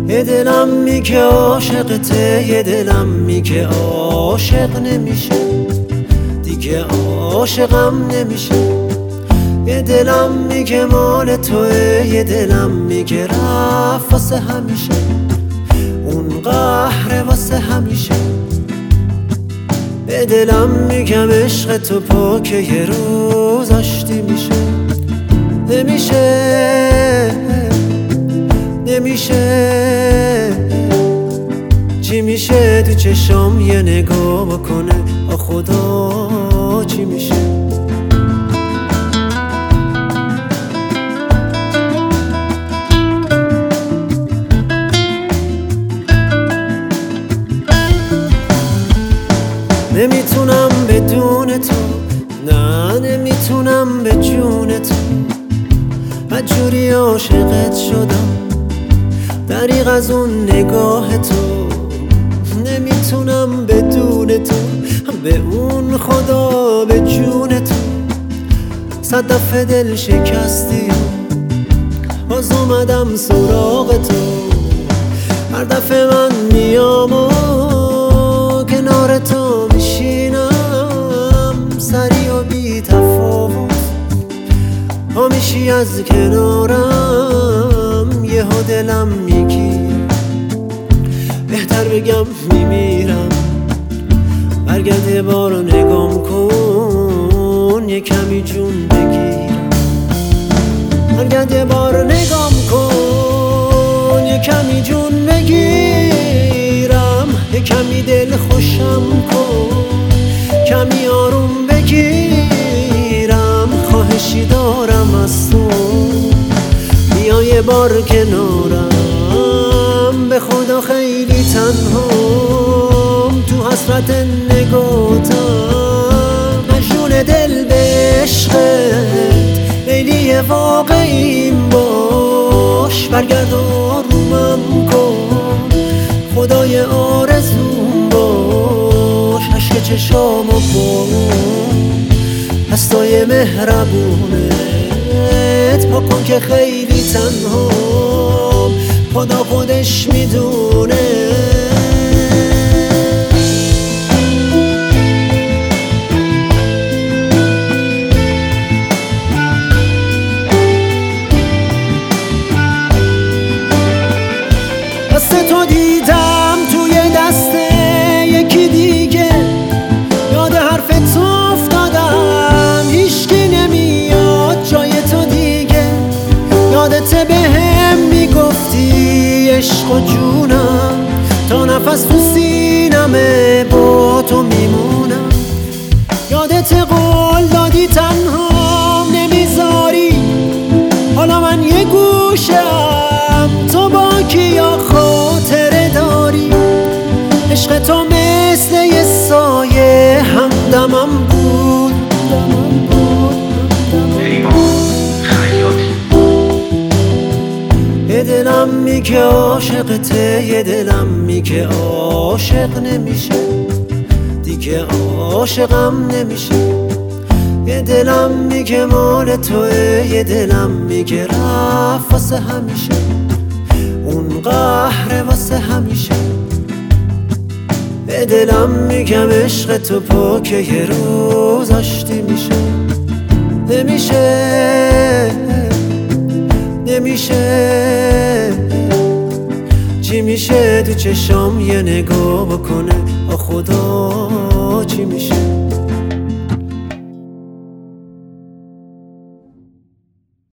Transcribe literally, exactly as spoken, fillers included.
یه دلم میگه عاشقته، یه دلم میگه عاشق نمیشه دیگه، عاشقم نمیشه. یه دلم میگه مال توه، یه دلم میگه رفت واسه همیشه، اون قهر واسه همیشه. به دلم میگم عشق تو پاکه، یه روز آشتی میشه. نمیشه نمیشه چی میشه تو چشام یه نگاه بکنه، آ خدا چی میشه. نمیتونم بدون تو، نه نمیتونم به جون تو، هرجوری عاشقت شدم دریغ از اون نگاه تو. نمیتونم بدون تو، به اون خدا به جون تو. صد دفعه دل شکستی باز اومدم سراغ تو. هر دفعه من میام و کنار تو میشینم، سریع و بی تفاوت ها میشی از کنارم. یه ها دلم میگیره، بهتر بگم میمیرم. برگرد یه بار رو نگام کن، یه کمی جون بگیرم. برگرد یه بار رو نگام کن، یه کمی جون بگیرم. یه کمی دل خوشم کن، کمی آروم بگیرم. خواهشی دارم از تو، بیا یه بار کنارم. به خدا خیلی تنهام تو حسرت نگاتم. مجنون دل به عشقت، لیلی واقعیم باش. برگرد آرومم کن، خدای آرزوم باش. عشق چشامو بارون، هستای مهربونت پاک کن که خیلی تنهام، خدا خودش میدونه. دست تو دیدم توی دست یکی دیگه، یاد حرف تو افتادم. هیچکی نمیاد جای تو دیگه، یادت به هم میگفتی عشق و جونم. تا نفس تو سینمه با تو میمونم. یادت قول دادی تنها نمیذاری، حالا من یه گوشم تو با کیا خاطره داری. عشق تو مثل یه سایه همدمم بود. یه دلم میگه عاشقته، یه دلم میگه عاشق نمیشه دیگه، عاشقم نمیشه. یه دلم میگه مال توه، یه دلم میگه رفت واسه همیشه، اون قهر واسه همیشه. به دلم میگم عشق تو پاکه، یه روز آشتی میشه. نمیشه نمیشه چی میشه تو چشام یه نگاه بکنه، آ خدا چی میشه.